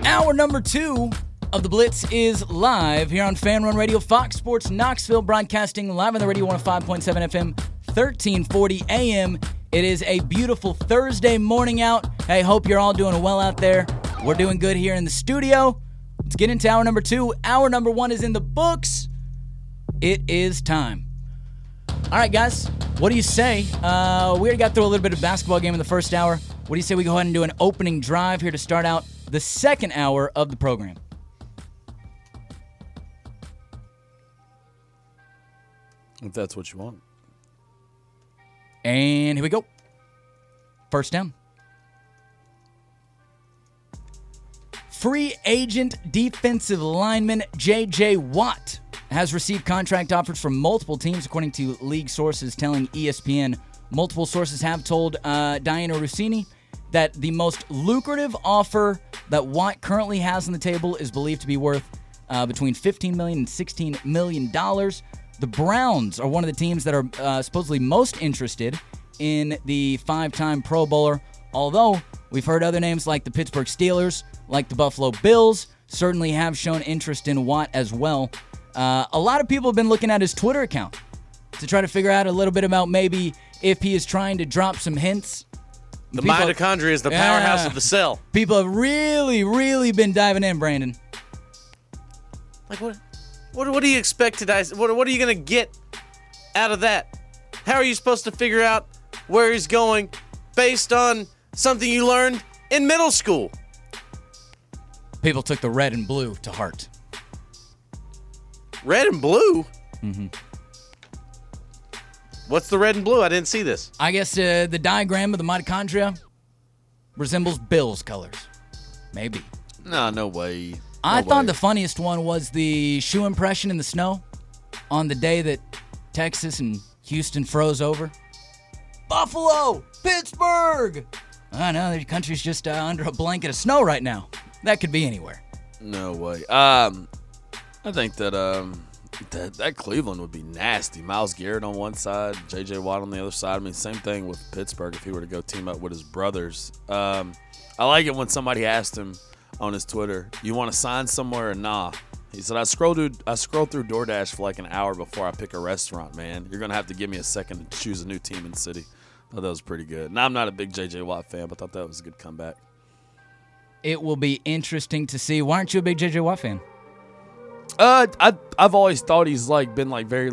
Hour number 2 of the Blitz is live here on Fan Run Radio, Fox Sports Knoxville, broadcasting live on the radio 105.7 FM, 1340 AM. It is a beautiful Thursday morning out. Hey, hope you're all doing well out there. We're doing good here in the studio. Let's get into hour number 2. Hour number 1 is in the books. It is time. All right, guys, what do you say? We already got through a little bit of basketball game in the first hour. What do you say we go ahead and do an opening drive here to start out the second hour of the program? If that's what you want. And here we go. First down. Free agent defensive lineman J.J. Watt has received contract offers from multiple teams, according to league sources telling ESPN. Multiple sources have told Diana Rossini that the most lucrative offer that Watt currently has on the table is believed to be worth between $15 million and $16 million. The Browns are one of the teams that are supposedly most interested in the 5-time Pro Bowler, although we've heard other names like the Pittsburgh Steelers, like the Buffalo Bills, certainly have shown interest in Watt as well. A lot of people have been looking at his Twitter account to try to figure out a little bit about maybe if he is trying to drop some hints. The mitochondria is the powerhouse of the cell. People have really, really been diving in, Brandon. Like what do you expect today? What are you going to get out of that? How are you supposed to figure out where he's going based on something you learned in middle school? People took the red and blue to heart. Red and blue? Mm-hmm. What's the red and blue? I didn't see this. I guess the diagram of the mitochondria resembles Bill's colors. Maybe. No way. I thought the funniest one was the shoe impression in the snow on the day that Texas and Houston froze over. Buffalo! Pittsburgh! I know, the country's just under a blanket of snow right now. That could be anywhere. No way. I think that that Cleveland would be nasty. Myles Garrett on one side, J.J. Watt on the other side. I mean, same thing with Pittsburgh if he were to go team up with his brothers. I like it when somebody asked him on his Twitter, you want to sign somewhere or nah? He said, I scroll through DoorDash for like an hour before I pick a restaurant, man. You're going to have to give me a second to choose a new team in the city. I thought that was pretty good. Now, I'm not a big J.J. Watt fan, but I thought that was a good comeback. It will be interesting to see. Why aren't you a big J.J. Watt fan? I've always thought he's been very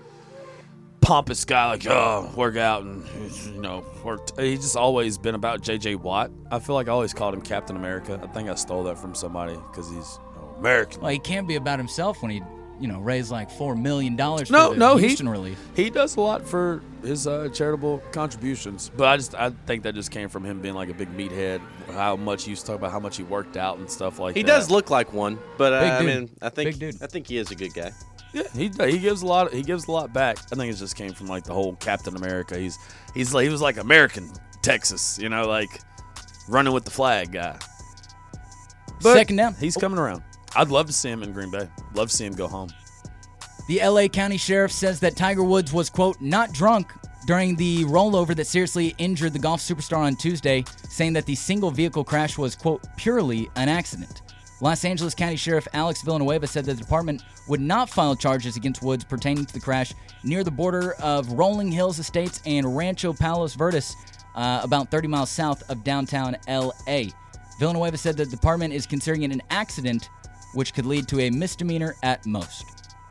pompous guy, work out and he's just always been about J.J. Watt. I feel like I always called him Captain America. I think I stole that from somebody because he's American. Well, he can't be about himself when he raised like $4 million for the Houston relief. He does a lot for his charitable contributions, but I think that just came from him being like a big meathead. How much he used to talk about how much he worked out and stuff like that. He does look like one, but I think big dude. I think he is a good guy. Yeah, he gives a lot. He gives a lot back. I think it just came from the whole Captain America. He was like American Texas, running with the flag guy. But second down. He's coming around. I'd love to see him in Green Bay. Love to see him go home. The L.A. County Sheriff says that Tiger Woods was, quote, not drunk during the rollover that seriously injured the golf superstar on Tuesday, saying that the single vehicle crash was, quote, purely an accident. Los Angeles County Sheriff Alex Villanueva said that the department would not file charges against Woods pertaining to the crash near the border of Rolling Hills Estates and Rancho Palos Verdes, about 30 miles south of downtown L.A. Villanueva said that the department is considering it an accident which could lead to a misdemeanor at most.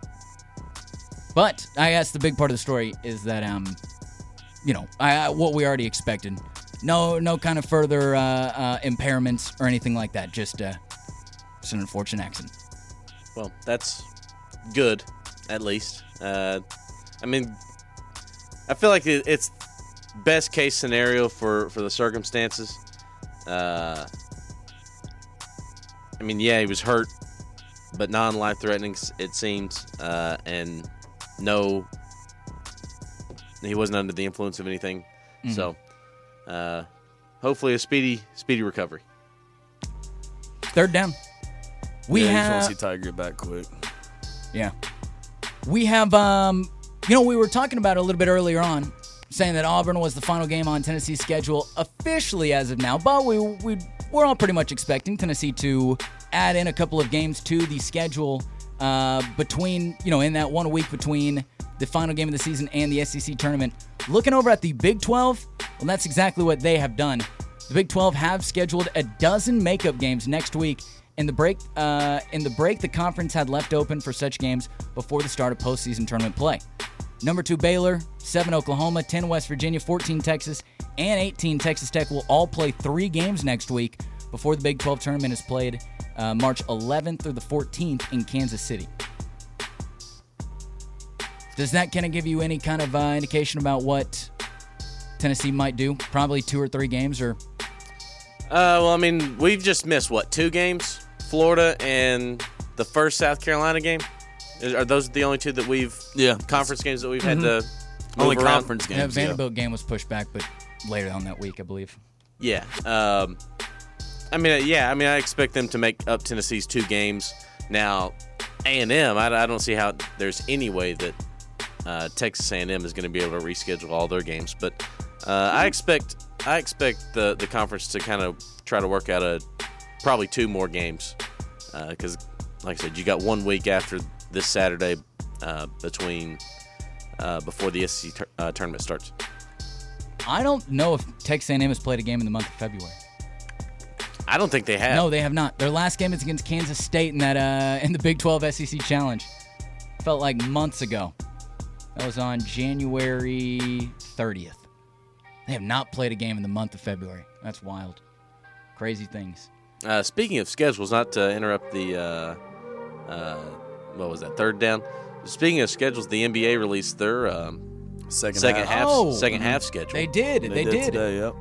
But I guess the big part of the story is that, what we already expected. No kind of further impairments or anything like that. Just an unfortunate accident. Well, that's good, at least. I feel like it's best case scenario for the circumstances. He was hurt, but non-life-threatening, it seems, and no, he wasn't under the influence of anything. Mm-hmm. So, hopefully a speedy recovery. Third down. We just want to see Tiger get back quick. Yeah. We have, we were talking about it a little bit earlier on, saying that Auburn was the final game on Tennessee's schedule officially as of now, but we we're all pretty much expecting Tennessee to add in a couple of games to the schedule between, in that 1 week between the final game of the season and the SEC tournament. Looking over at the Big 12, well, that's exactly what they have done. The Big 12 have scheduled a dozen makeup games next week. In the break, the conference had left open for such games before the start of postseason tournament play. Number 2 Baylor, 7 Oklahoma, 10 West Virginia, 14 Texas, and 18 Texas Tech will all play 3 games next week before the Big 12 tournament is played March 11th through the 14th in Kansas City. Does that kind of give you any kind of indication about what Tennessee might do? Probably 2 or 3 games, or? Well, I mean, we've just missed, 2 games? Florida and the first South Carolina game? Are those the only 2 that we've conference games that we've had to Only move around? conference games. Yeah, Vanderbilt game was pushed back, but later on that week, I believe. Yeah. I expect them to make up Tennessee's 2 games. Now, A&M, I don't see how there's any way that Texas A&M is going to be able to reschedule all their games, but I expect the conference to kind of try to work out probably 2 more games because, like I said, you got 1 week after this Saturday before the SEC tournament starts. I don't know if Texas A&M has played a game in the month of February. I don't think they have. No, they have not. Their last game is against Kansas State in that in the Big 12 SEC Challenge. Felt like months ago. That was on January 30th. They have not played a game in the month of February. That's wild. Crazy things. Speaking of schedules, not to interrupt the what was that, third down? Speaking of schedules, the NBA released their second half schedule. They did. They did today, yep.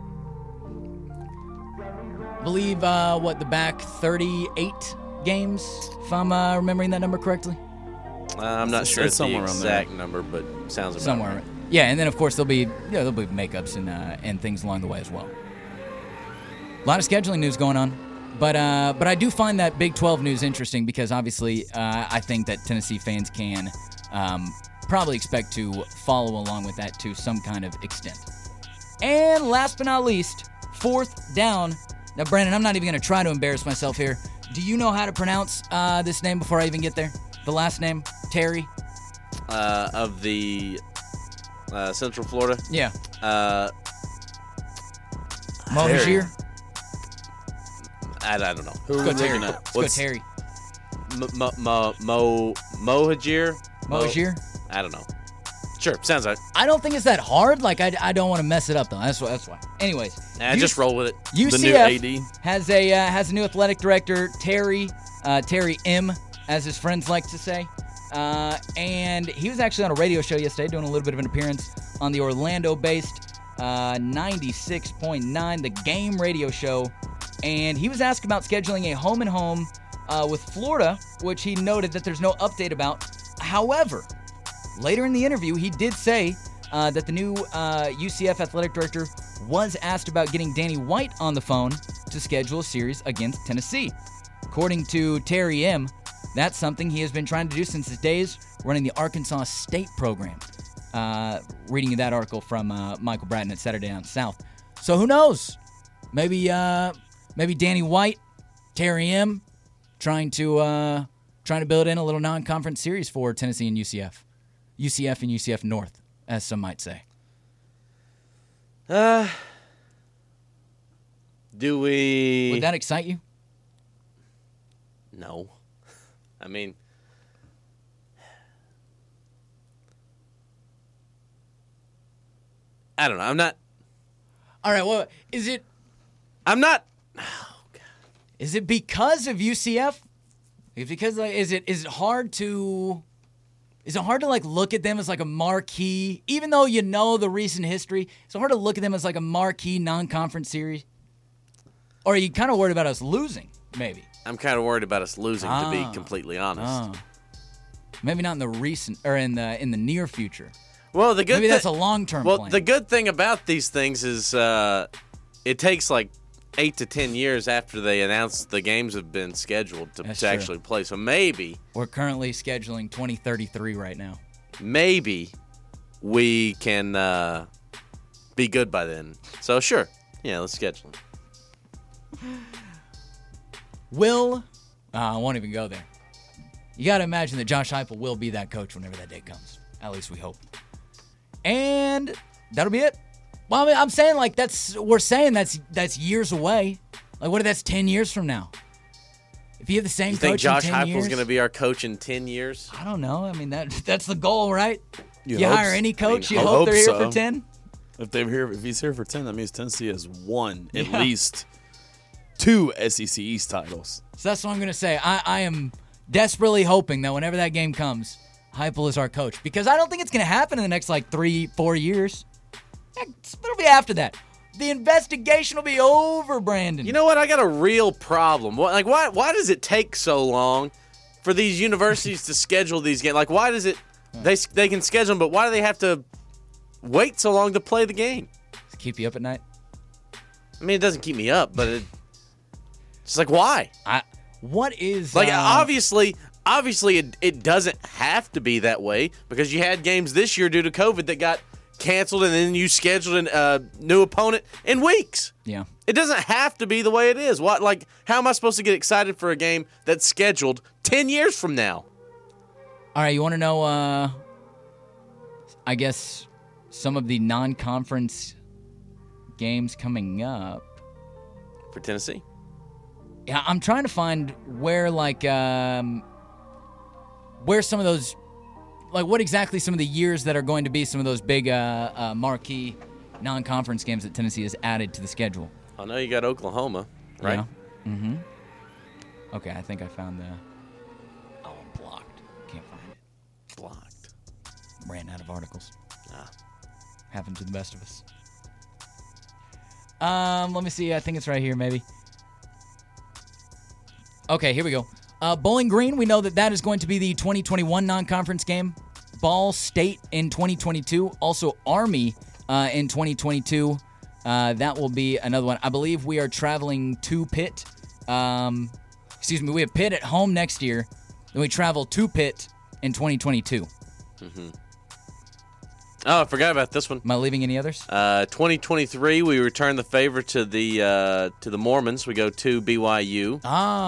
Believe the back 38 games, if I'm remembering that number correctly. I'm not sure it's the somewhere around there. exact number, but sounds about Somewhere. right. Yeah, and then of course there'll be makeups and things along the way as well. A lot of scheduling news going on, but I do find that Big 12 news interesting because obviously I think that Tennessee fans can probably expect to follow along with that to some kind of extent. And last but not least, 4th down. Now, Brandon, I'm not even going to try to embarrass myself here. Do you know how to pronounce this name before I even get there? The last name, Terry? Of the Central Florida? Yeah. Terry. Mohajir? I don't know. Who are we Let's go looking Terry. at? Let's go Terry. Mohajir? Mohajir? I don't know. Sure, sounds right. I don't think it's that hard. Like, I don't want to mess it up, though. That's why. Anyways. Just roll with it. UCF The new AD. has a new athletic director, Terry M., as his friends like to say. And he was actually on a radio show yesterday doing a little bit of an appearance on the Orlando-based 96.9 The Game radio show. And he was asked about scheduling a home-and-home with Florida, which he noted that there's no update about. However, later in the interview, he did say that the new UCF athletic director was asked about getting Danny White on the phone to schedule a series against Tennessee. According to Terry M., that's something he has been trying to do since his days running the Arkansas State program. Reading that article from Michael Bratton at Saturday Down South. So who knows? Maybe Danny White, Terry M., trying to build in a little non-conference series for Tennessee and UCF. UCF and UCF North, as some might say. Do we... Would that excite you? No. I mean... I don't know. I'm not... All right, well, is it... I'm not... Is it because of UCF? Is it hard to... Is it hard to look at them as like a marquee, even though you know the recent history? Is it hard to look at them as like a marquee non-conference series? Or are you kind of worried about us losing, maybe? I'm kind of worried about us losing, to be completely honest. Maybe not in the recent or in the near future. Well, the good maybe that's a long-term plan. Well, the good thing about these things is it takes like 8 to 10 years after they announce the games have been scheduled to actually play. So maybe we're currently scheduling 2033 right now. Maybe we can be good by then. So sure, yeah, let's schedule it. I won't even go there. You got to imagine that Josh Heupel will be that coach whenever that day comes. At least we hope. And that'll be it. Well, I mean, I'm saying we're saying that's years away. Like, what if that's 10 years from now? If you have the same You coach think Josh in 10 years, Heupel's going to be our coach in 10 years? I don't know. I mean, that's the goal, right? You You hope hire so. any coach, I you mean, hope they're here so. for 10? If he's here for 10, that means Tennessee has won at least 2 SEC East titles. So that's what I'm going to say. I am desperately hoping that whenever that game comes, Heupel is our coach. Because I don't think it's going to happen in the next, 3-4 years. It'll be after that. The investigation will be over, Brandon. You know what? I got a real problem. Why does it take so long for these universities to schedule these games? Like, why does it? They can schedule them, but why do they have to wait so long to play the game? To keep you up at night? I mean, it doesn't keep me up, but it's like, why? What is obviously it doesn't have to be that way because you had games this year due to COVID that got canceled, and then you scheduled a new opponent in weeks. Yeah. It doesn't have to be the way it is. How am I supposed to get excited for a game that's scheduled 10 years from now? All right, you want to know, I guess, some of the non-conference games coming up? For Tennessee? Yeah, I'm trying to find where some of those, what exactly some of the years that are going to be some of those big marquee non-conference games that Tennessee has added to the schedule. I know you got Oklahoma, right? Yeah. Mm-hmm. Okay, I think I found I'm blocked. Can't find it. Blocked. Ran out of articles. Ah. Happened to the best of us. Let me see. I think it's right here, maybe. Okay, here we go. Bowling Green, we know that is going to be the 2021 non-conference game. Ball State in 2022. Also Army in 2022. That will be another one. I believe we are traveling to Pitt. We have Pitt at home next year. Then we travel to Pitt in 2022. Mm-hmm. Oh, I forgot about this one. Am I leaving any others? 2023, we return the favor to the Mormons. We go to BYU.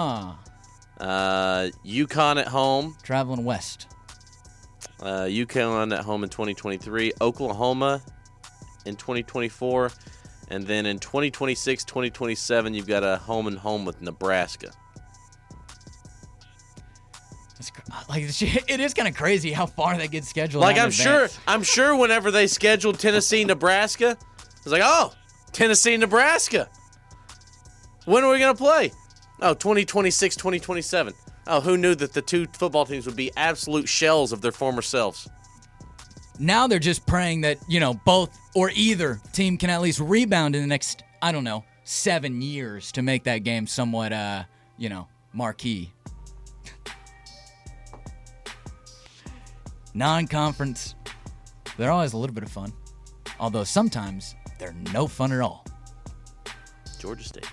UConn at home. Traveling west. UConn at home in 2023. Oklahoma in 2024. And then in 2026, 2027, you've got a home and home with Nebraska. It is kind of crazy how far that gets scheduled. I'm sure whenever they scheduled Tennessee, Nebraska, it's like, oh, Tennessee, Nebraska. When are we going to play? Oh, 2026, 2027. Oh, who knew that the two football teams would be absolute shells of their former selves? Now they're just praying that, both or either team can at least rebound in the next, 7 years to make that game somewhat, marquee. Non-conference, they're always a little bit of fun. Although sometimes they're no fun at all. Georgia State.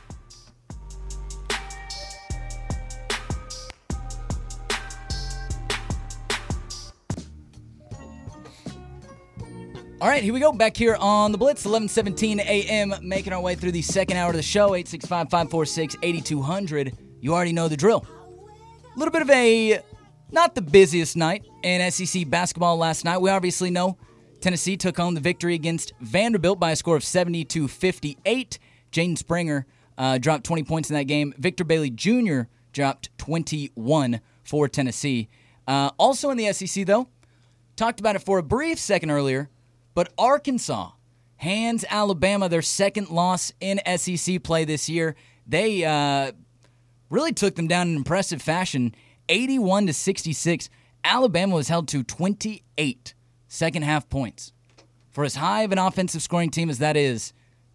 All right, here we go. Back here on the Blitz, 11:17 a.m., making our way through the second hour of the show, 865-546-8200. You already know the drill. A little bit of a, not the busiest night in SEC basketball last night. We obviously know Tennessee took home the victory against Vanderbilt by a score of 70-58. Jaden Springer dropped 20 points in that game. Victor Bailey Jr. dropped 21 for Tennessee. Also in the SEC, though, talked about it for a brief second earlier, but Arkansas hands Alabama their second loss in SEC play this year. They really took them down in impressive fashion, 81-66. Alabama was held to 28 second-half points. For as high of an offensive scoring team as that is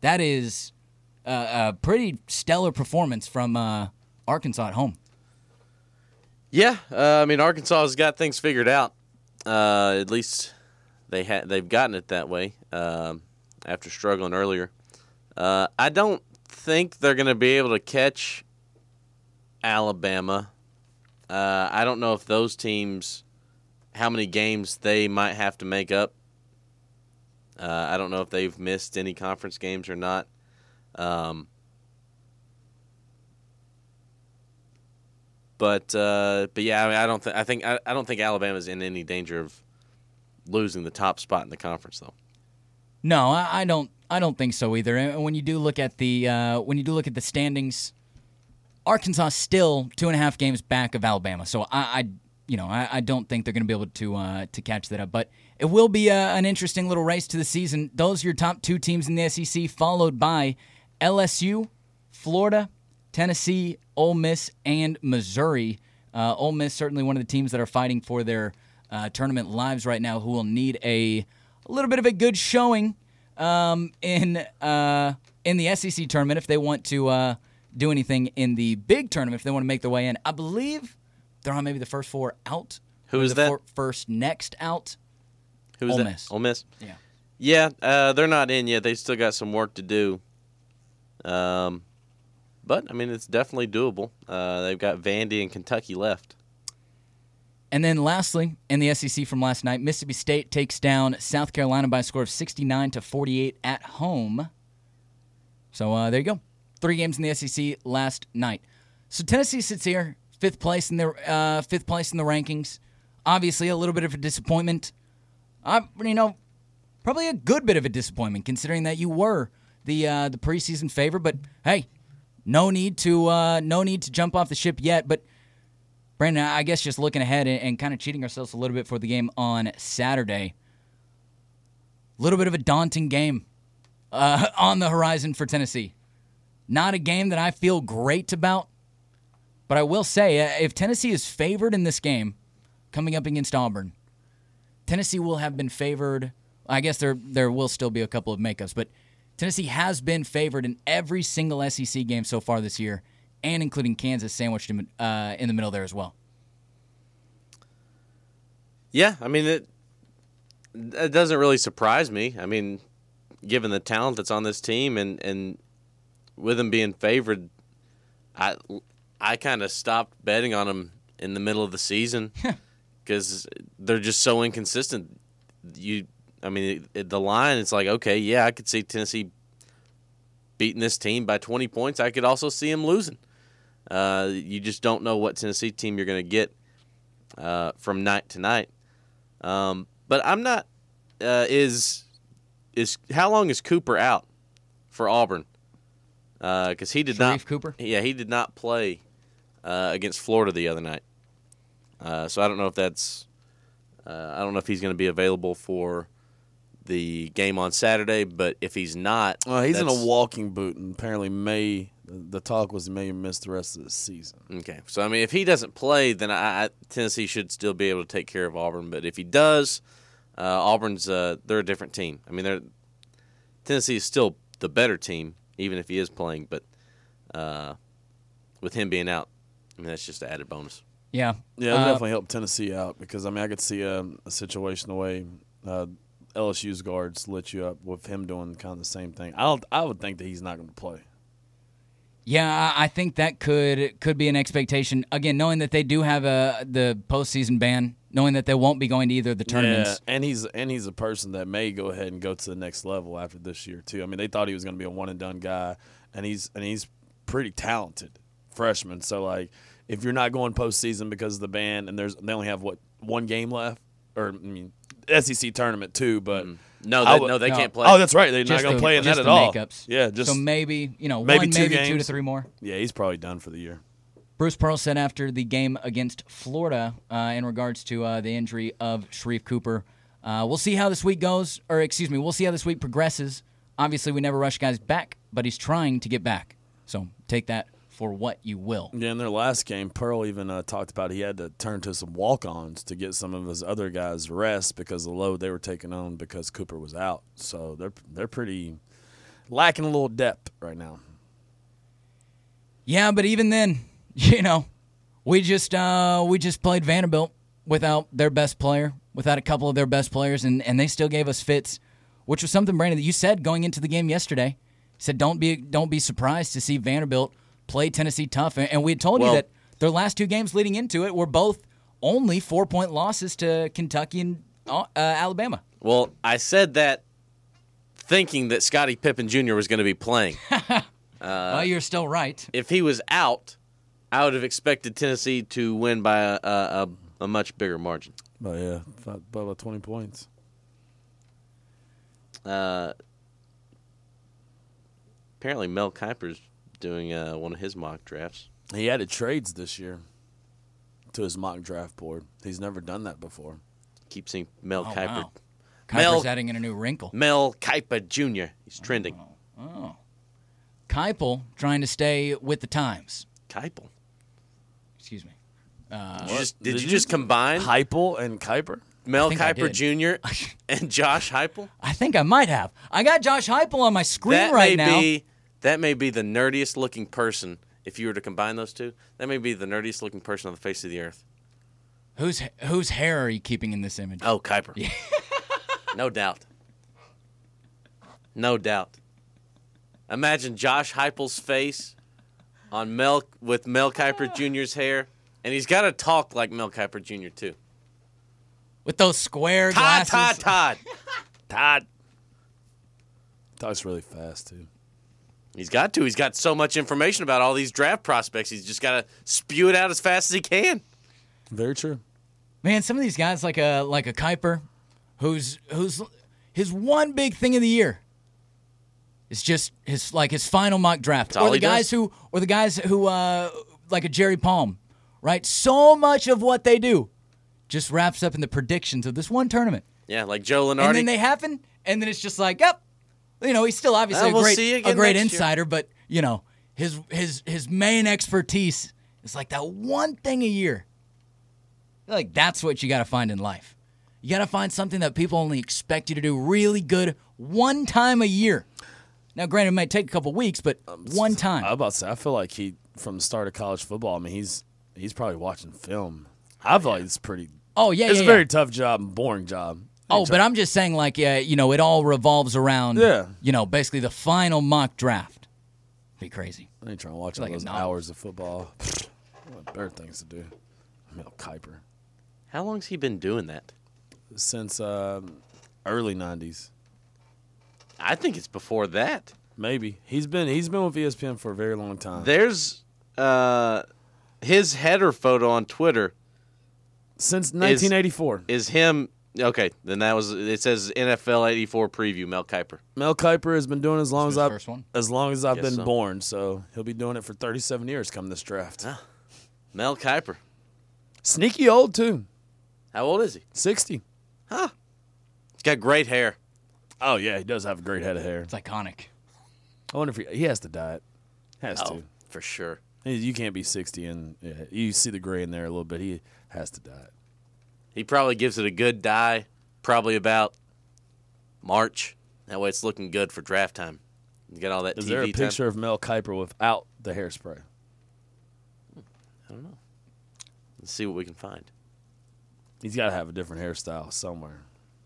a pretty stellar performance from Arkansas at home. Yeah, Arkansas has got things figured out. At least they've gotten it that way after struggling earlier. I don't think they're going to be able to catch Alabama. I don't know if those teams, how many games they might have to make up. I don't know if they've missed any conference games or not. But yeah, I mean, I don't think Alabama's in any danger of losing the top spot in the conference, though. No, I don't think so either. And when you do look at the standings, Arkansas still 2.5 games back of Alabama. So I don't think they're going to be able to catch that up. But it will be an interesting little race to the season. Those are your top 2 teams in the SEC, followed by LSU, Florida, Tennessee, Ole Miss, and Missouri. Ole Miss certainly one of the teams that are fighting for their tournament lives right now, who will need a little bit of a good showing in the SEC tournament if they want to do anything in the big tournament, if they want to make their way in. I believe they're on maybe the first 4 out. Who is that? First next out. Who's Ole that? Miss. Ole Miss? Yeah. Yeah, they're not in yet. They still got some work to do. But, I mean, it's definitely doable. They've got Vandy and Kentucky left. And then lastly, in the SEC from last night, Mississippi State takes down South Carolina by a score of 69-48 at home. So there you go. 3 games in the SEC last night. So Tennessee sits here, 5th place in the rankings. Obviously, a little bit of a disappointment. Probably a good bit of a disappointment considering that you were the preseason favorite. But hey, no need to jump off the ship yet. But Brandon, I guess just looking ahead and kind of cheating ourselves a little bit for the game on Saturday. A little bit of a daunting game on the horizon for Tennessee. Not a game that I feel great about, but I will say, if Tennessee is favored in this game coming up against Auburn, Tennessee will have been favored. I guess there will still be a couple of makeups, but Tennessee has been favored in every single SEC game so far this year, and including Kansas sandwiched in the middle there as well. Yeah, I mean, it doesn't really surprise me. I mean, given the talent that's on this team and with them being favored, I kind of stopped betting on them in the middle of the season because they're just so inconsistent. The line, it's like, okay, yeah, I could see Tennessee beating this team by 20 points. I could also see them losing. You just don't know what Tennessee team you're going to get from night to night. But I'm not. How long is Cooper out for Auburn? Because he did Sharif Cooper? Yeah, he did not play against Florida the other night. So I don't know if that's. I don't know if he's going to be available for the game on Saturday. But if he's not, well, he's in a walking boot, and apparently the talk was he may miss the rest of the season. Okay, so I mean, if he doesn't play, then Tennessee should still be able to take care of Auburn. But if he does, Auburn's they're a different team. I mean, Tennessee is still the better team, even if he is playing. But with him being out, I mean, that's just an added bonus. Yeah, it'll definitely help Tennessee out because I could see a situation the way LSU's guards lit you up with him doing kind of the same thing. I would think that he's not going to play. Yeah, I think that could be an expectation. Again, knowing that they do have the postseason ban, knowing that they won't be going to either of the tournaments. Yeah, and he's a person that may go ahead and go to the next level after this year too. I mean, they thought he was going to be a one and done guy, and he's pretty talented freshman. So like, if you're not going postseason because of the ban, and they only have one game left, or I mean, SEC tournament too, but. No, they can't play. Oh, that's right. They're not going to play in that at all. Makeups. Yeah, just so maybe one, maybe maybe 2 games. 2 to 3 more. Yeah, he's probably done for the year. Bruce Pearl said after the game against Florida in regards to the injury of Sharif Cooper, we'll see how this week goes, we'll see how this week progresses. Obviously, we never rush guys back, but he's trying to get back. So take that for what you will. Yeah, in their last game, Pearl even talked about he had to turn to some walk-ons to get some of his other guys rest because of the load they were taking on because Cooper was out. So they're pretty lacking a little depth right now. Yeah, but even then, we just played Vanderbilt without their best player, without a couple of their best players, and they still gave us fits, which was something, Brandon, that you said going into the game yesterday. You said don't be surprised to see Vanderbilt play Tennessee tough, and we had told you that their last 2 games leading into it were both only 4-point losses to Kentucky and Alabama. Well, I said that thinking that Scottie Pippen Jr. was going to be playing. Well, you're still right. If he was out, I would have expected Tennessee to win by a much bigger margin. But yeah, about 20 points. Apparently, Mel Kiper's doing one of his mock drafts. He added trades this year to his mock draft board. He's never done that before. Keep seeing Mel Oh, Kiper. wow. Kuiper's adding in a new wrinkle. Mel Kiper Jr. He's trending. Oh. Keipel trying to stay with the times. Kiper. Excuse me. Did you just combine Heupel and Kiper? Mel think I Kiper did. Jr. and Josh Heupel? I think I might have. I got Josh Heupel on my screen right now. That may be the nerdiest looking person. If you were to combine those two, that may be the nerdiest looking person on the face of the earth. Whose hair are you keeping in this image? Oh, Kiper. Yeah. No doubt. No doubt. Imagine Josh Heupel's face on Mel Kiper Jr.'s hair, and he's got to talk like Mel Kiper Jr. too. With those square glasses. Todd. Talks really fast too. He's got to. He's got so much information about all these draft prospects. He's just got to spew it out as fast as he can. Very true. Man, some of these guys like a Kiper, who's his one big thing of the year is just his final mock draft. That's all Or the guys who like a Jerry Palm, right? So much of what they do just wraps up in the predictions of this one tournament. Yeah, like Joe Lenardi. And then they happen, and then it's just like, yep. You know, he's still obviously we'll see you a again great next year. insider, but you know, his main expertise is like that one thing a year. I feel like that's what you got to find in life. You got to find something that people only expect you to do really good one time a year. Now, granted, it might take a couple weeks, but one time. I was about to say, I feel like from the start of college football, I mean, he's probably watching film. I feel like it's pretty. Oh yeah, it's yeah, a very yeah. tough job and boring job. Oh, but I'm just saying, like, you know, it all revolves around, Yeah. you know, basically the final mock draft. Be crazy. I ain't trying to watch all Like a those novel. hours of football. What better things to do? Mel Kiper. How long's he been doing that? Since early 90s. I think it's before that. Maybe. He's been with ESPN for a very long time. There's his header photo on Twitter Since 1984. is him. Okay, then it says NFL 84 preview, Mel Kiper. Mel Kiper has been doing it as long This as was I've the first one? as long as I've Guess been so. born, so he'll be doing it for 37 years come this draft. Mel Kiper. Sneaky old too. How old is he? 60. He's got great hair. Oh yeah, he does have a great head of hair. It's iconic. I wonder if he has to dye it. Has to. For sure. You can't be 60 and you see the gray in there a little bit. He has to dye it. He probably gives it a good dye, probably about March. That way it's looking good for draft time. You got all that Is TV there a time. picture of Mel Kiper without the hairspray? I don't know. Let's see what we can find. He's got to have a different hairstyle somewhere.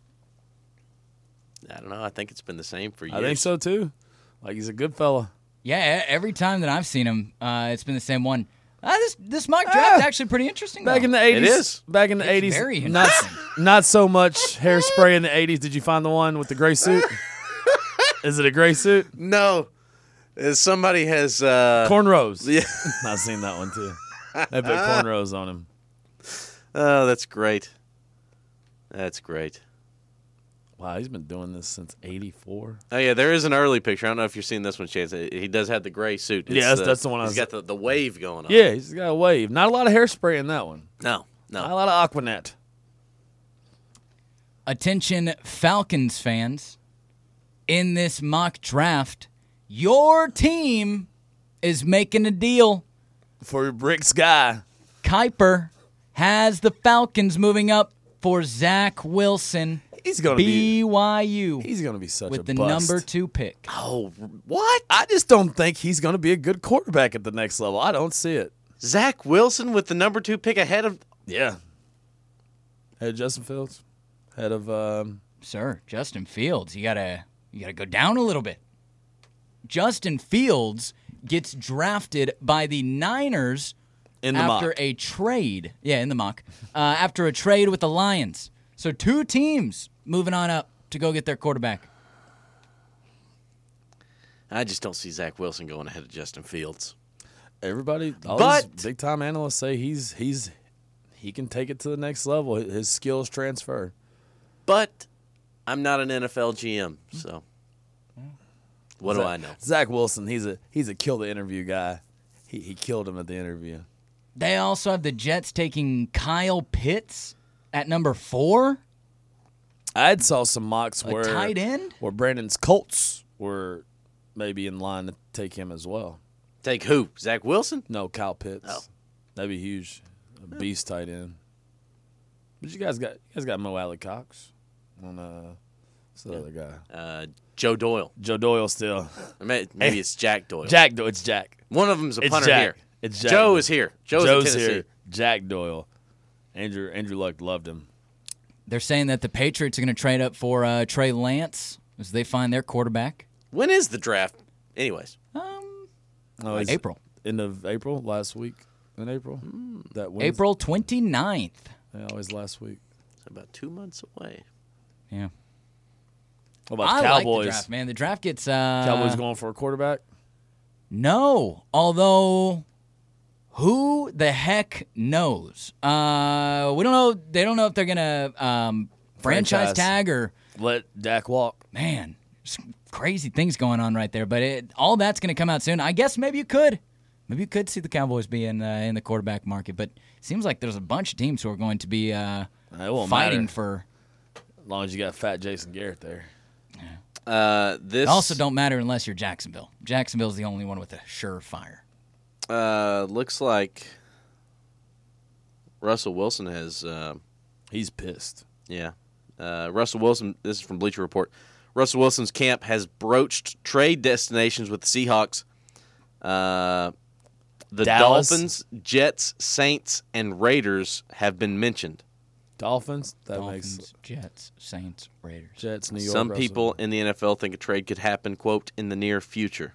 I don't know. I think it's been the same for years. I think so too. Like he's a good fella. Yeah, every time that I've seen him, it's been the same one. This mock draft is actually pretty interesting. Back though. in the 80s. It is. Back in the It's 80s. very not, interesting. not so much hairspray in the 80s. Did you find the one with the gray suit? Is it a gray suit? No. Somebody has... Cornrows. Yeah. I've seen that one too. They put cornrows on him. Oh, that's great. That's great. Wow, he's been doing this since 84. Oh, yeah, there is an early picture. I don't know if you've seen this one, Chance. He does have the gray suit. Yeah, that's the one I He's was- got the wave going on. Yeah, he's got a wave. Not a lot of hairspray in that one. No. Not a lot of Aquanet. Attention, Falcons fans. In this mock draft, your team is making a deal. For Rick's guy. Kiper has the Falcons moving up for Zach Wilson, He's going to be BYU, he's going to be such a with the bust. number 2 pick. Oh, what? I just don't think he's going to be a good quarterback at the next level. I don't see it. Zach Wilson with the number 2 pick ahead of... Yeah. Head of Justin Fields. Head of Sir, Justin Fields, you gotta go down a little bit. Justin Fields gets drafted by the Niners in the after mock. a trade. Yeah, in the mock. After a trade with the Lions. So 2 teams moving on up to go get their quarterback. I just don't see Zach Wilson going ahead of Justin Fields. Everybody, all But- these big time analysts say he can take it to the next level. His skills transfer. But I'm not an NFL GM, so what do I know? Zach Wilson, he's a kill the interview guy. He killed him at the interview. They also have the Jets taking Kyle Pitts at number 4, I had saw some mocks a where tight end. where Brandon's Colts were maybe in line to take him as well. Take who? Zach Wilson? No, Kyle Pitts. Oh. That'd be huge. A beast tight end. But you guys got Mo Alley Cox on what's the other guy? Joe Doyle. Joe Doyle still. Maybe it's Jack Doyle. It's Jack. One of them's a It's punter Jack. here. It's Jack. Joe is here. Joe's in Tennessee. here. Jack Doyle. Andrew Luck loved him. They're saying that the Patriots are going to trade up for Trey Lance as they find their quarterback. When is the draft? Anyways. Oh, it's April. End of April, last week in April. That Wednesday. April 29th. Yeah, always last week. It's about 2 months away. Yeah. What about I the like Cowboys? the draft, man. The draft gets Cowboys going for a quarterback? No, although who the heck knows? We don't know. They don't know if they're gonna franchise Franchise. tag or Let Dak walk. man. Some crazy things going on right there, but all that's gonna come out soon. I guess maybe you could see the Cowboys be in the quarterback market, but it seems like there's a bunch of teams who are going to be It won't fighting matter for. as long as you got fat Jason Garrett there. This Also, don't matter unless you're Jacksonville. Jacksonville's the only one with a surefire. looks like Russell Wilson has He's pissed. Russell Wilson, this is from Bleacher Report. Russell Wilson's camp has broached trade destinations with the Seahawks. The Dallas. Dolphins, Jets, Saints, and Raiders have been mentioned. Dolphins. That Dolphins, makes Jets, Saints, Raiders. Jets, New York. Some Russell. people in the NFL think a trade could happen, quote, in the near future.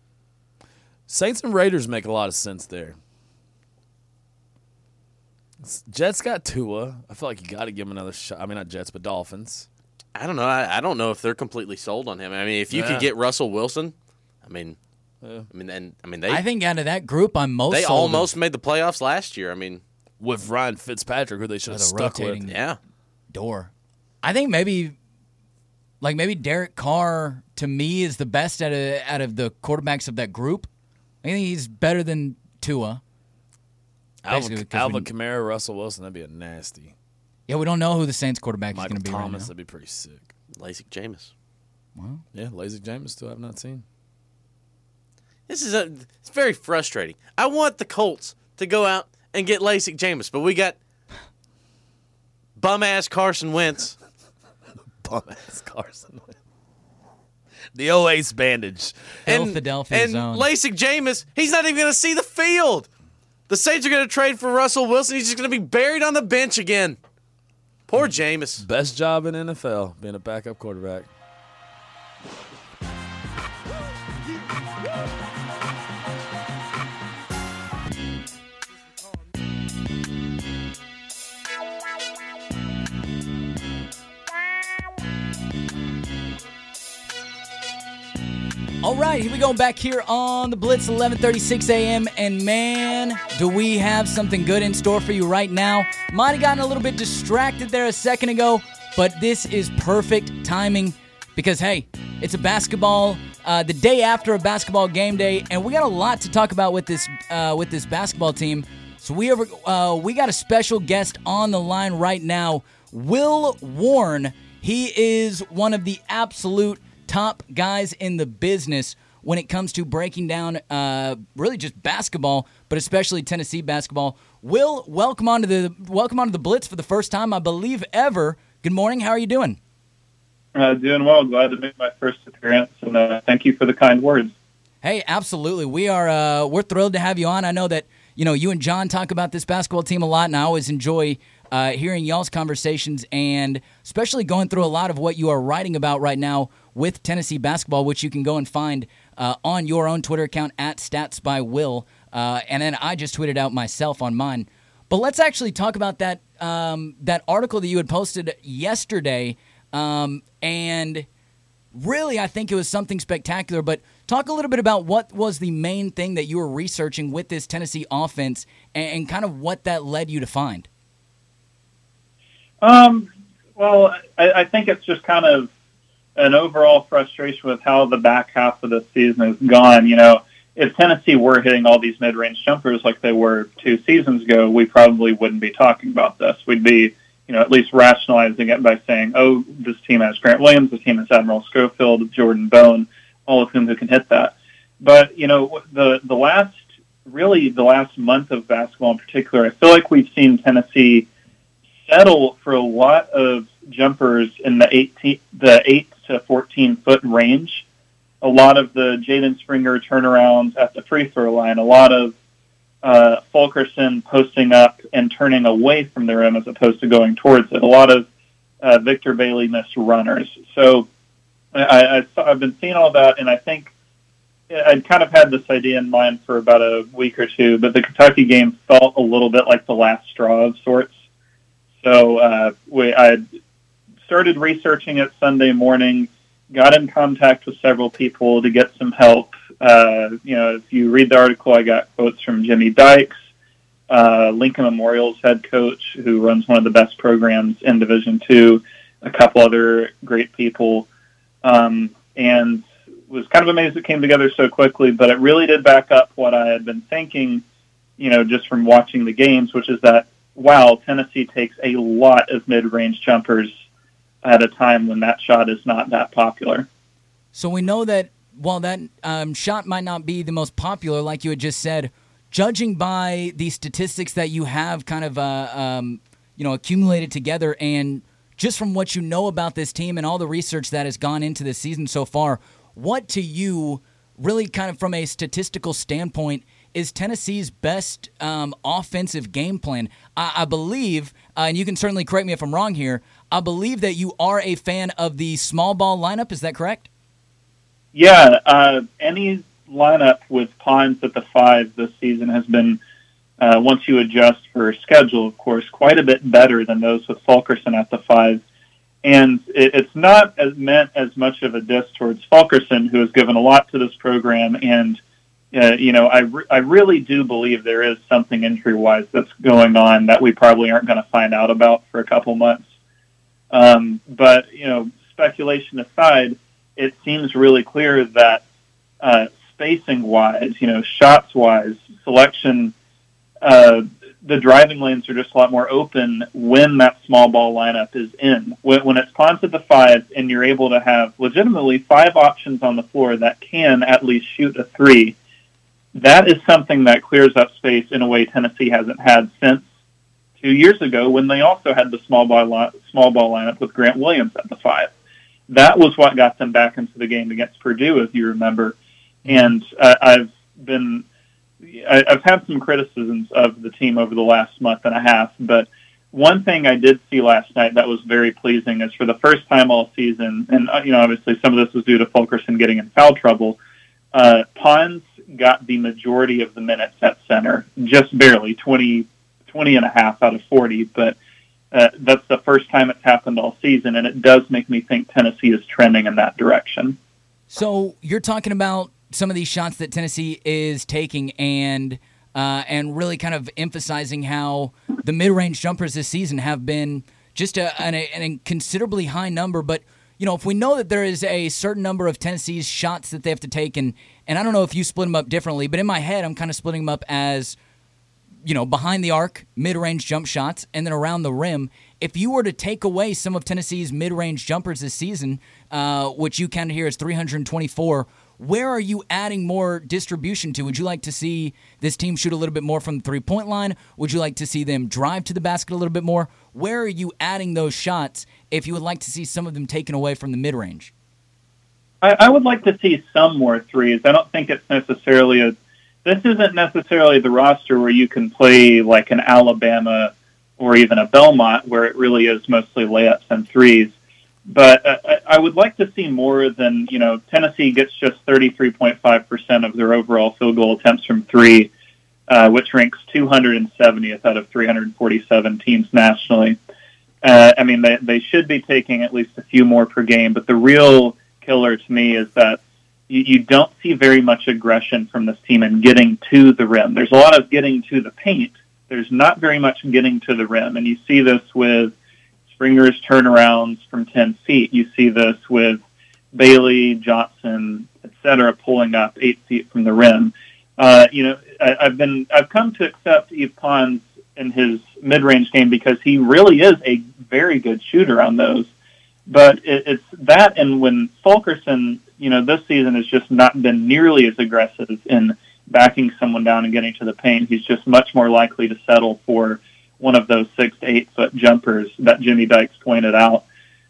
Saints and Raiders make a lot of sense there. Jets got Tua. I feel like you got to give him another shot. I mean, not Jets, but Dolphins. I don't know. I don't know if they're completely sold on him. I mean, if you Yeah. could get Russell Wilson, they I think out of that group, I'm most they sold of- almost made the playoffs last year. I mean, With Ryan Fitzpatrick, who they should have With a stuck rotating- with. yeah. door. I think maybe Derek Carr to me is the best out of the quarterbacks of that group. I think he's better than Tua. Basically, because Alvin we- Kamara, Russell Wilson, that'd be a nasty. Yeah, we don't know who the Saints quarterback is Michael going to be Thomas, right that'd be pretty sick. LASIK Jameis. Yeah, Lazy James still have not seen. It's very frustrating. I want the Colts to go out and get LASIK Jameis, but we got bum-ass Carson Wentz. Bum-ass Carson Wentz. The Oace bandage. now. Philadelphia and zone. LASIK Jameis, he's not even going to see the field. The Saints are going to trade for Russell Wilson. He's just going to be buried on the bench again. Poor Jameis. Best job in NFL, being a backup quarterback. All right, here we go back here on the Blitz, 11:36 a.m. And man, do we have something good in store for you right now. Might have gotten a little bit distracted there a second ago, but this is perfect timing because, hey, it's a basketball, the day after a basketball game day, and we got a lot to talk about with this basketball team. So we got a special guest on the line right now, Will Warren. He is one of the absolute top guys in the business when it comes to breaking down really just basketball, but especially Tennessee basketball. Will, welcome onto the Blitz for the first time, I believe, ever. Good morning. How are you doing? Doing well. Glad to make my first appearance, and thank you for the kind words. Hey, absolutely. We're thrilled to have you on. I know that you and John talk about this basketball team a lot, and I always enjoy hearing y'all's conversations, and especially going through a lot of what you are writing about right now with Tennessee basketball, which you can go and find on your own Twitter account at StatsByWill, and then I just tweeted out myself on mine. But let's actually talk about that article that you had posted yesterday, and really, I think it was something spectacular. But talk a little bit about what was the main thing that you were researching with this Tennessee offense and kind of what that led you to find. Well, I think it's just kind of an overall frustration with how the back half of the season has gone. If Tennessee were hitting all these mid-range jumpers like they were 2 seasons ago, we probably wouldn't be talking about this. We'd be, at least rationalizing it by saying, oh, this team has Grant Williams, this team has Admiral Schofield, Jordan Bone, all of whom who can hit that. But, the last month of basketball in particular, I feel like we've seen Tennessee settle for a lot of jumpers in the 8 to 14 foot range. A lot of the Jaden Springer turnarounds at the free throw line, a lot of Fulkerson posting up and turning away from the rim as opposed to going towards it. A lot of Victor Bailey missed runners. So I've been seeing all that, and I think I'd kind of had this idea in mind for about a week or two, but the Kentucky game felt a little bit like the last straw of sorts. So I started researching it Sunday morning, got in contact with several people to get some help. If you read the article, I got quotes from Jimmy Dykes, Lincoln Memorial's head coach, who runs one of the best programs in Division II, a couple other great people, and was kind of amazed it came together so quickly, but it really did back up what I had been thinking, just from watching the games, which is that, wow, Tennessee takes a lot of mid-range jumpers at a time when that shot is not that popular. So we know that while that shot might not be the most popular, like you had just said, judging by the statistics that you have kind of accumulated together, and just from what you know about this team and all the research that has gone into this season so far, what to you, really kind of from a statistical standpoint, is Tennessee's best offensive game plan? I believe, and you can certainly correct me if I'm wrong here, I believe that you are a fan of the small ball lineup. Is that correct? Yeah, any lineup with Pons at the 5 this season has been, once you adjust for schedule, of course, quite a bit better than those with Fulkerson at the 5. And it's not meant as much of a diss towards Fulkerson, who has given a lot to this program. And, I really do believe there is something injury-wise that's going on that we probably aren't going to find out about for a couple months. But, speculation aside, it seems really clear that spacing-wise, shots-wise, selection, the driving lanes are just a lot more open when that small ball lineup is in. When it's Pons at the 5 and you're able to have legitimately 5 options on the floor that can at least shoot a 3, that is something that clears up space in a way Tennessee hasn't had since 2 years ago when they also had the small ball lineup with Grant Williams at the 5. That was what got them back into the game against Purdue, if you remember. And I've had some criticisms of the team over the last month and a half, but one thing I did see last night that was very pleasing is for the first time all season, and obviously some of this was due to Fulkerson getting in foul trouble, Pons got the majority of the minutes at center, just barely, 20 and a half out of 40, but that's the first time it's happened all season, and it does make me think Tennessee is trending in that direction. So you're talking about some of these shots that Tennessee is taking and really kind of emphasizing how the mid-range jumpers this season have been just a considerably high number. But, if we know that there is a certain number of Tennessee's shots that they have to take, and I don't know if you split them up differently, but in my head I'm kind of splitting them up as, behind the arc, mid-range jump shots, and then around the rim. If you were to take away some of Tennessee's mid-range jumpers this season, which you counted here as 324, where are you adding more distribution to? Would you like to see this team shoot a little bit more from the three-point line? Would you like to see them drive to the basket a little bit more? Where are you adding those shots if you would like to see some of them taken away from the mid-range? I would like to see some more threes. I don't think it's necessarily this isn't necessarily the roster where you can play like an Alabama or even a Belmont where it really is mostly layups and threes. But I would like to see more than, Tennessee gets just 33.5% of their overall field goal attempts from 3, which ranks 270th out of 347 teams nationally. They should be taking at least a few more per game, but the real killer to me is that you don't see very much aggression from this team in getting to the rim. There's a lot of getting to the paint. There's not very much getting to the rim. And you see this with Springer's turnarounds from 10 feet. You see this with Bailey, Johnson, etc., pulling up 8 feet from the rim. I've come to accept Yves Pons in his mid-range game because he really is a very good shooter on those. But it's that, and when Fulkerson, this season has just not been nearly as aggressive in backing someone down and getting to the paint. He's just much more likely to settle for one of those 6 to 8 foot jumpers that Jimmy Dykes pointed out.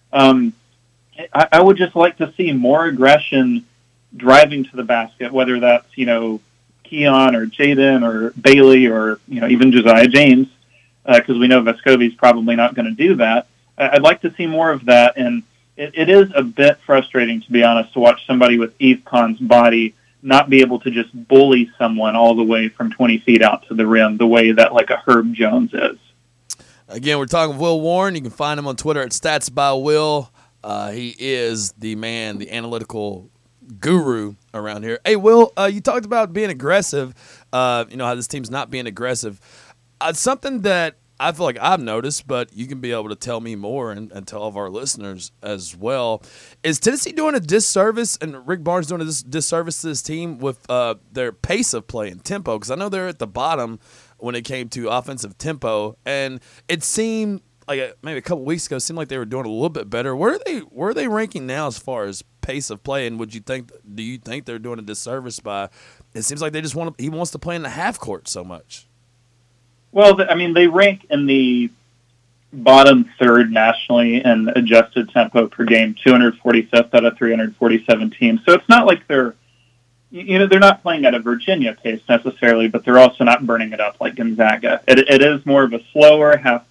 I would just like to see more aggression driving to the basket, whether that's, Keon or Jaden or Bailey or, even Josiah James, because we know Vescovi's probably not going to do that. I'd like to see more of that, and it is a bit frustrating, to be honest, to watch somebody with Yves Pons' body not be able to just bully someone all the way from 20 feet out to the rim the way that like a Herb Jones is. Again, we're talking with Will Warren. You can find him on Twitter at StatsByWill. He is the man, the analytical guru around here. Hey, Will, you talked about being aggressive, how this team's not being aggressive. Something that I feel like I've noticed, but you can be able to tell me more and tell all of our listeners as well. Is Tennessee doing a disservice and Rick Barnes doing a disservice to this team with their pace of play and tempo? Because I know they're at the bottom when it came to offensive tempo, and it seemed like maybe a couple weeks ago, it seemed like they were doing a little bit better. Where are they ranking now as far as pace of play? And do you think they're doing a disservice by? It seems like he wants to play in the half court so much. Well, they rank in the bottom third nationally in adjusted tempo per game, 245th out of 347 teams. So it's not like they're not playing at a Virginia pace necessarily, but they're also not burning it up like Gonzaga. It is more of a slower half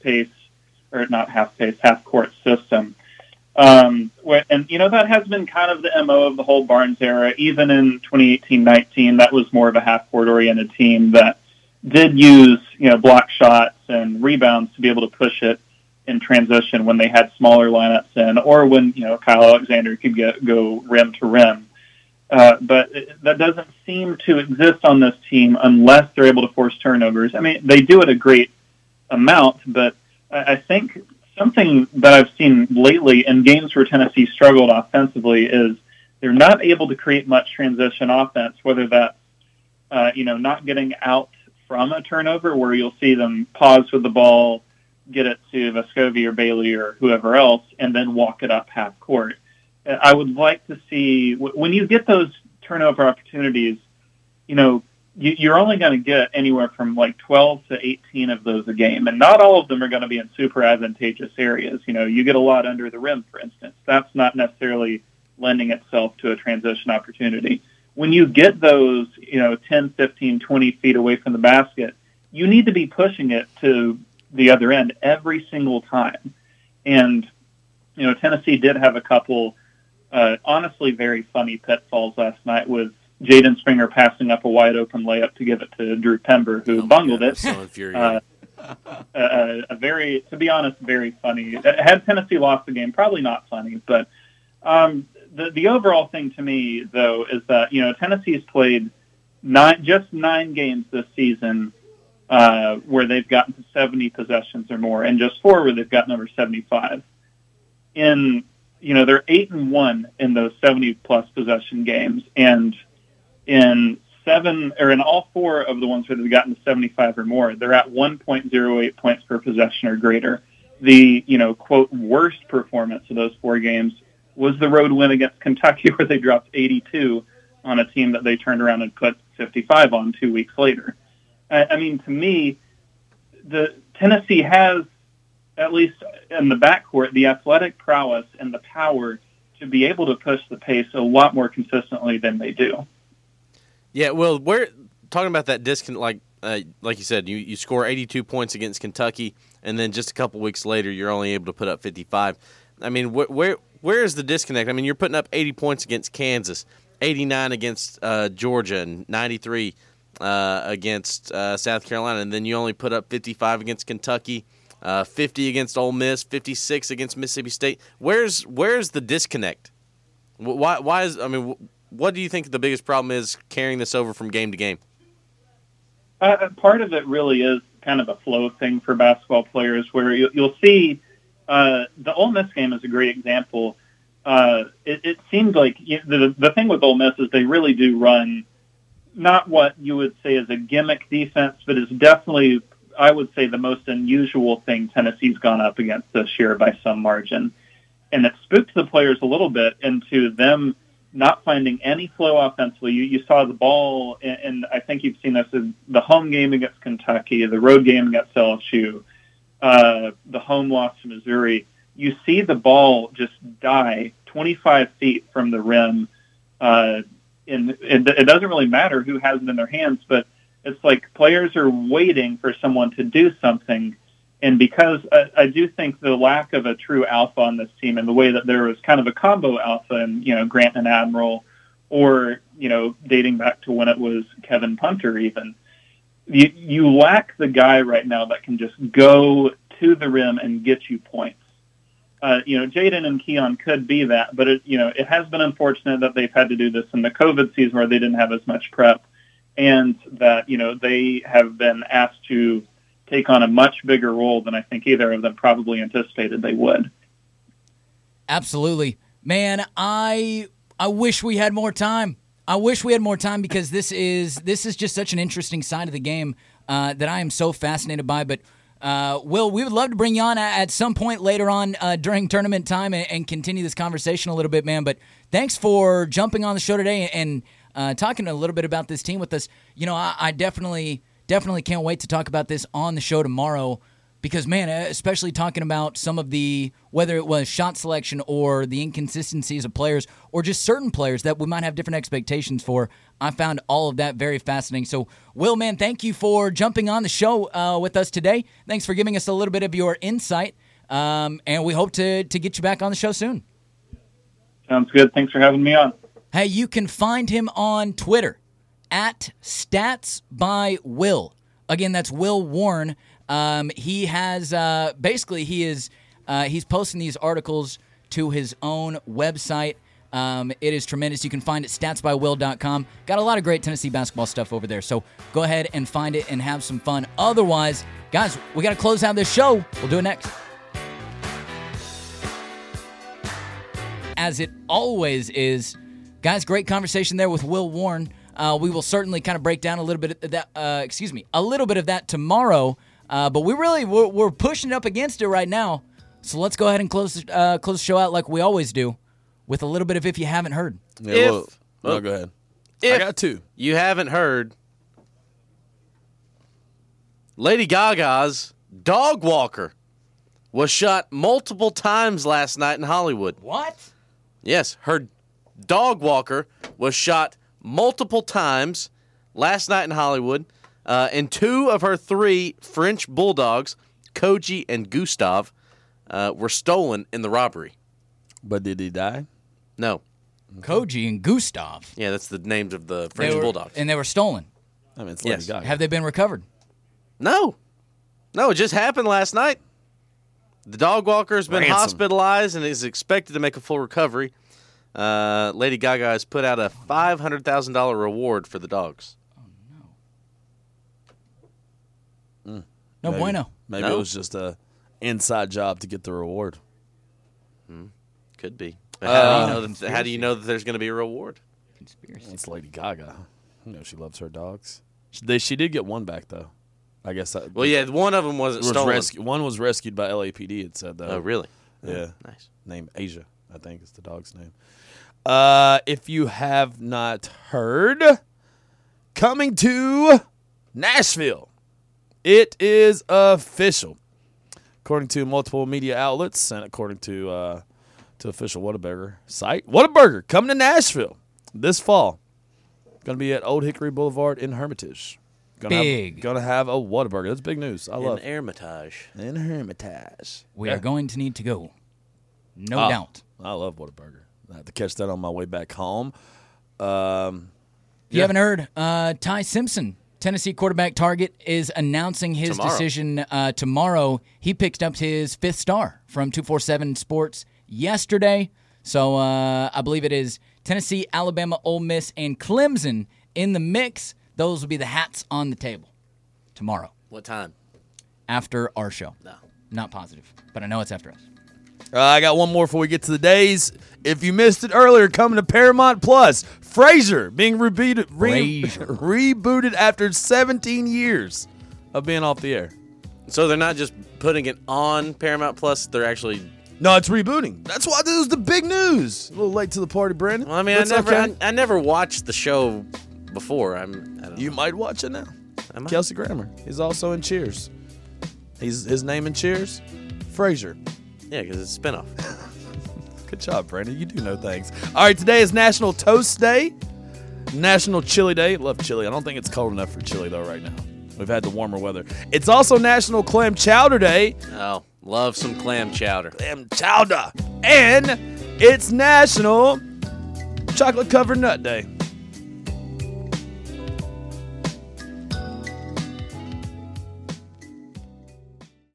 court system. And that has been kind of the MO of the whole Barnes era. Even in 2018-19, that was more of a half court oriented team that did use, block shots and rebounds to be able to push it in transition when they had smaller lineups in, or when, Kyle Alexander could go rim to rim. But that doesn't seem to exist on this team unless they're able to force turnovers. They do it a great amount, but I think something that I've seen lately in games where Tennessee struggled offensively is they're not able to create much transition offense, whether that's, not getting out from a turnover where you'll see them pause with the ball, get it to Vescovi or Bailey or whoever else, and then walk it up half court. I would like to see, when you get those turnover opportunities, you're only going to get anywhere from like 12 to 18 of those a game, and not all of them are going to be in super advantageous areas. You get a lot under the rim, for instance. That's not necessarily lending itself to a transition opportunity. When you get those, 10, 15, 20 feet away from the basket, you need to be pushing it to the other end every single time. And, Tennessee did have a couple, honestly, very funny pitfalls last night with Jaden Springer passing up a wide open layup to give it to Drew Pember, who bungled it. So infuriating. To be honest, very funny. Had Tennessee lost the game, probably not funny, but the overall thing to me, though, is that, Tennessee's played just 9 games this season where they've gotten to 70 possessions or more, and just 4 where they've gotten over 75. They're 8-1 in those 70-plus possession games, and in all 4 of the ones where they've gotten to 75 or more, they're at 1.08 points per possession or greater. The, quote, worst performance of those 4 games was the road win against Kentucky, where they dropped 82 on a team that they turned around and put 55 on 2 weeks later. To me, the Tennessee has, at least in the backcourt, the athletic prowess and the power to be able to push the pace a lot more consistently than they do. Yeah, well, we're talking about that disconnect, like you said, you score 82 points against Kentucky, and then just a couple weeks later, you're only able to put up 55. Where is the disconnect? You're putting up 80 points against Kansas, 89 against Georgia, and 93 against South Carolina, and then you only put up 55 against Kentucky, 50 against Ole Miss, 56 against Mississippi State. Where's the disconnect? Why is? I mean, what do you think the biggest problem is carrying this over from game to game? Part of it really is kind of a flow thing for basketball players, where you'll see the Ole Miss game is a great example. It seemed like the thing with Ole Miss is they really do run not what you would say is a gimmick defense, but it's definitely, I would say, the most unusual thing Tennessee's gone up against this year by some margin. And it spooked the players a little bit into them not finding any flow offensively. You saw the ball, and I think you've seen this in the home game against Kentucky, the road game against LSU, the home loss to Missouri. You see the ball just die 25 feet from the rim, and it doesn't really matter who has it in their hands, but it's like players are waiting for someone to do something. And because I do think the lack of a true alpha on this team, and the way that there was kind of a combo alpha in, Grant and Admiral, or, dating back to when it was Kevin Punter even, you lack the guy right now that can just go to the rim and get you points. Jaden and Keon could be that, but it has been unfortunate that they've had to do this in the COVID season where they didn't have as much prep, and that, they have been asked to take on a much bigger role than I think either of them probably anticipated they would. Absolutely. Man, I wish we had more time. I wish we had more time, because this is just such an interesting side of the game that I am so fascinated by. But Will, we would love to bring you on at some point later on during tournament time and continue this conversation a little bit, man. But thanks for jumping on the show today and talking a little bit about this team with us. I definitely can't wait to talk about this on the show tomorrow, because, man, especially talking about some of whether it was shot selection or the inconsistencies of players, or just certain players that we might have different expectations for, I found all of that very fascinating. So, Will, man, thank you for jumping on the show with us today. Thanks for giving us a little bit of your insight, and we hope to get you back on the show soon. Sounds good. Thanks for having me on. Hey, you can find him on Twitter at StatsByWill. Again, that's Will Warren. He has he's posting these articles to his own website. It is tremendous. You can find it statsbywill.com. Got a lot of great Tennessee basketball stuff over there. So go ahead and find it and have some fun. Otherwise, guys, we got to close out this show. We'll do it next. As it always is, guys, great conversation there with Will Warren. We will certainly kind of break down a little bit of that. A little bit of that tomorrow. But we're pushing up against it right now. So let's go ahead and close the show out like we always do, with a little bit of If You Haven't Heard. Yeah, go ahead. I got two. You haven't heard, Lady Gaga's dog walker was shot multiple times last night in Hollywood. What? Yes, her dog walker was shot multiple times last night in Hollywood, and two of her three French bulldogs, Koji and Gustav, were stolen in the robbery. But did he die? No. Koji and Gustav. Yeah, that's the names of the French bulldogs. And they were stolen. I mean, it's Lady Yes. Gaga. Have they been recovered? No, it just happened last night. The dog walker has been Ransom. hospitalized and is expected to make a full recovery. Lady Gaga has put out a $500,000 reward for the dogs. No Maybe- bueno. Maybe No? it was just a inside job to get the reward. Could be. How do you know that there's going to be a reward? Conspiracy. It's Lady Gaga. She loves her dogs. She did get one back, though. I guess. Well, yeah, one of them wasn't stolen. One was rescued by LAPD, it said, though. Oh, really? Yeah. Nice. Named Asia, I think is the dog's name. If you have not heard, coming to Nashville. It is official. According to multiple media outlets and according to official Whataburger site, Whataburger coming to Nashville this fall. Going to be at Old Hickory Boulevard in Hermitage. Going to have a Whataburger. That's big news. I love In Hermitage. In Hermitage. We are going to need to go. No doubt. I love Whataburger. I had to catch that on my way back home. If you haven't heard, Ty Simpson, Tennessee quarterback target, is announcing his decision tomorrow. He picked up his 5th star from 247 Sports yesterday. So I believe it is Tennessee, Alabama, Ole Miss, and Clemson in the mix. Those will be the hats on the table tomorrow. What time? After our show. No. Not positive, but I know it's after us. I got one more before we get to the days. If you missed it earlier, coming to Paramount Plus, Frasier being rebooted after 17 years of being off the air. So they're not just putting it on Paramount Plus, they're actually... No, it's rebooting. That's why this is the big news. A little late to the party, Brandon. Well, I mean, I never watched the show before. I don't know. You might watch it now. I might. Kelsey Grammer. He's also in Cheers. His name in Cheers, Frasier. Yeah, because it's a spinoff. Good job, Brandon. You do know things. All right, today is National Toast Day, National Chili Day. Love chili. I don't think it's cold enough for chili, though, right now. We've had the warmer weather. It's also National Clam Chowder Day. Oh, love some clam chowder. Clam chowder. And it's National Chocolate Covered Nut Day.